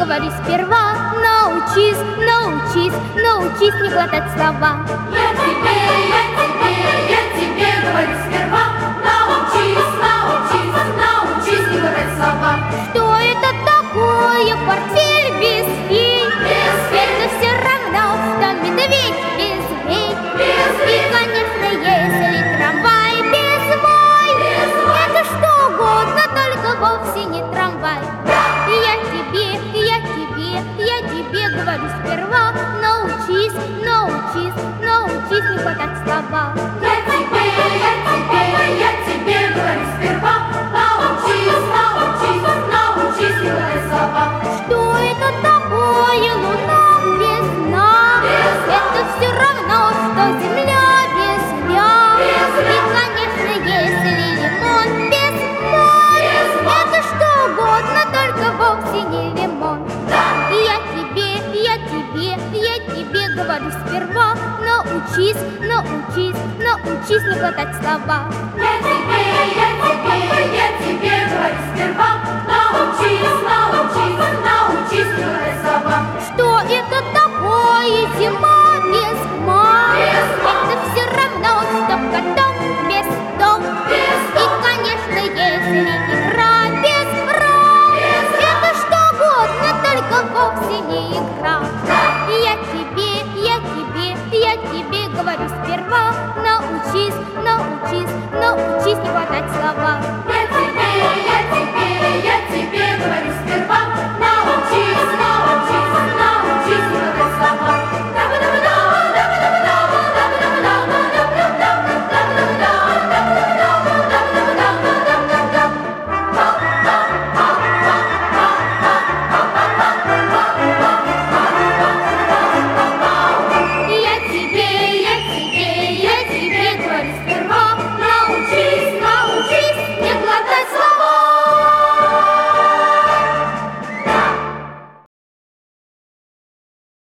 говори сперва. Научись, научись, научись не глотать слова. Я тебе говорю сперва. Научись, научись, научись не глотать слова. Что это такое портфель без фей? Это все равно, что медведь без змей. И, конечно, если трамвай без вой, это что угодно, только вовсе не трамвай. Я тебе говорю сперва. Научись, научись, научись не хватать слова. Я тебе говорю сперва. Научись, научись, научись не глотать слова. Что это такое луна без дна? Это все равно, что земля без льда. И, конечно, если лимон без мон, это что угодно, только вовсе не лимон. Я тебе говорю сперва. Научись, научись, научись не глотать слова. Я тебе говорю сперва. Научись, научись, научись не глотать слова. Что это такое зима без хмар? Это все равно, что потом без дом. И, конечно, если игра без рам, это что угодно, только вовсе не игра. Я тебе говорю сперва. Научись, научись, научись не хватать слова.